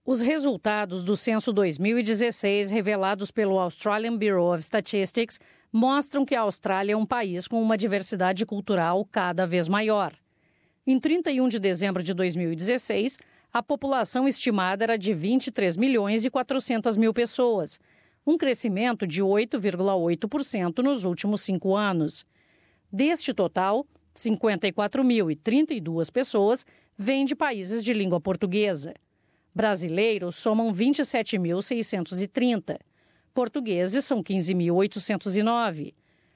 Os resultados do censo 2016, revelados pelo Australian Bureau of Statistics, mostram que a Austrália é um país com uma diversidade cultural cada vez maior. Em 31 de dezembro de 2016, a população estimada era de 23 milhões e 400 mil pessoas, um crescimento de 8,8% nos últimos 5 anos. Deste total, 54.032 pessoas vêm de países de língua portuguesa. Brasileiros somam 27.630. Portugueses são 15.809.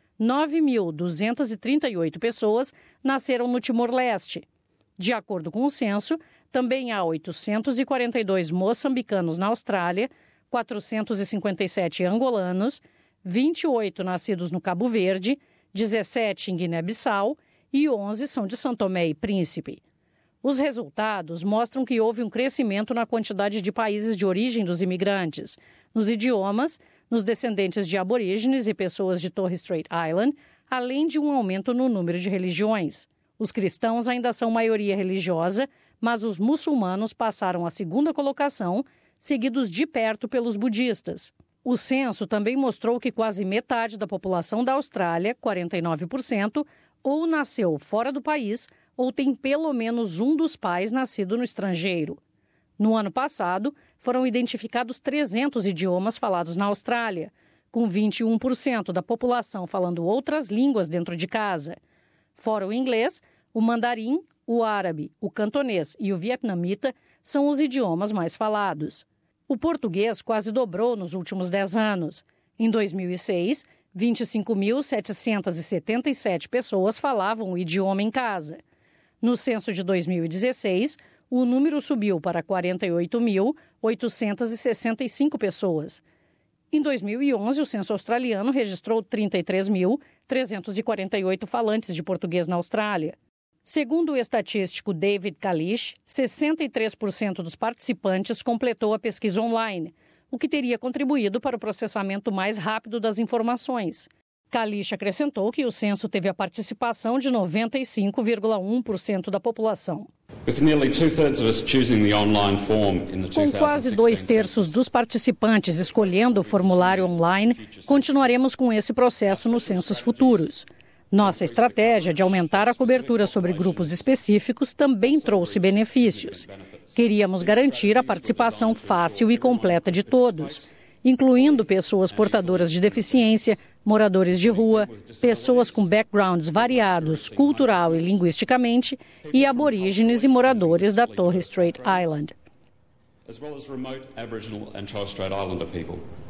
9.238 pessoas nasceram no Timor-Leste. De acordo com o censo, também há 842 moçambicanos na Austrália, 457 angolanos, 28 nascidos no Cabo Verde, 17 em Guiné-Bissau e 11 são de São Tomé e Príncipe. Os resultados mostram que houve um crescimento na quantidade de países de origem dos imigrantes, nos idiomas, nos descendentes de aborígenes e pessoas de Torres Strait Island, além de um aumento no número de religiões. Os cristãos ainda são maioria religiosa, mas os muçulmanos passaram à segunda colocação, seguidos de perto pelos budistas. O censo também mostrou que quase metade da população da Austrália, 49%, ou nasceu fora do país ou tem pelo menos um dos pais nascido no estrangeiro. No ano passado, foram identificados 300 idiomas falados na Austrália, com 21% da população falando outras línguas dentro de casa. Fora o inglês, o mandarim, o árabe, o cantonês e o vietnamita são os idiomas mais falados. O português quase dobrou nos últimos 10 anos. Em 2006, 25.777 pessoas falavam o idioma em casa. No censo de 2016, o número subiu para 48.865 pessoas. Em 2011, o censo australiano registrou 33.348 falantes de português na Austrália. Segundo o estatístico David Kalish, 63% dos participantes completou a pesquisa online, o que teria contribuído para o processamento mais rápido das informações. Kalish acrescentou que o censo teve a participação de 95,1% da população. Com quase 2/3 dos participantes escolhendo o formulário online, continuaremos com esse processo nos censos futuros. Nossa estratégia de aumentar a cobertura sobre grupos específicos também trouxe benefícios. Queríamos garantir a participação fácil e completa de todos, incluindo pessoas portadoras de deficiência, moradores de rua, pessoas com backgrounds variados cultural e linguisticamente e aborígenes e moradores da Torres Strait Island. As well as remote Aboriginal and Torres Strait Islander people.